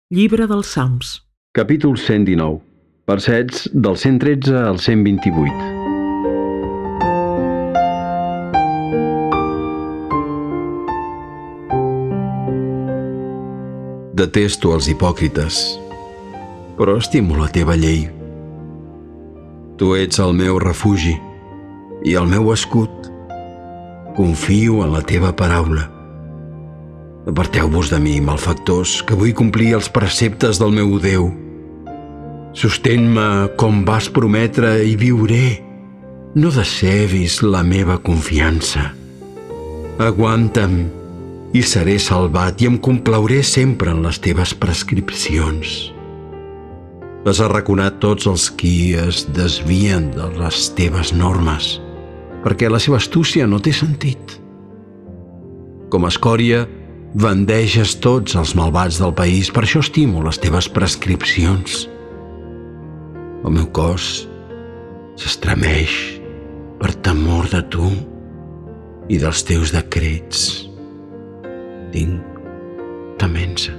Llibre dels Salms. Capítol 119. Versets del 113 al 128. Detesto els hipòcrites, però estimo la teva llei. Tu ets el meu refugi i el meu escut. Confio en la teva paraula. Aparteu-vos de mi, malfactors, que vull complir els preceptes del meu Déu. Sostén-me com vas prometre i viuré. No decebis la meva confiança. Aguanta'm i seré salvat i em complauré sempre en les teves prescripcions. Has arraconat tots els qui es desvien de les teves normes, perquè la seva astúcia no té sentit. Com a escòria, bandeges tots els malvats del país, per això estimo les teves prescripcions. El meu cos s'estremeix per temor de tu i dels teus decrets. Tinc temença.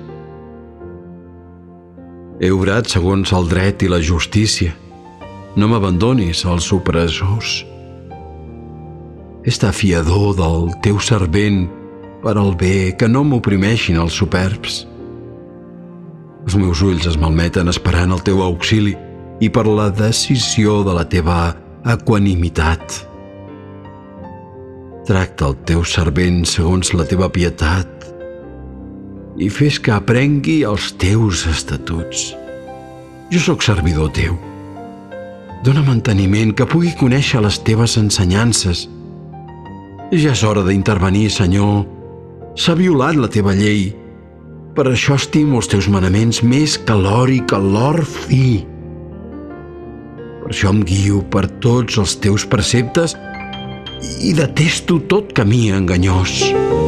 He obrat segons el dret i la justícia. No m'abandonis als opressors. He estat fiador del teu servent per al bé, que no m'oprimeixin els superbs. Els meus ulls es malmeten esperant el teu auxili i per la decisió de la teva equanimitat. Tracta el teu servent segons la teva pietat i fes que aprengui els teus estatuts. Jo sóc servidor teu. Dóna'm enteniment, que pugui conèixer les teves ensenyances. Ja és hora d'intervenir, Senyor. S'ha violat la teva llei. Per això estimo els teus manaments més que l'or i que l'or fi. Per això em guio per tots els teus preceptes i detesto tot camí enganyós.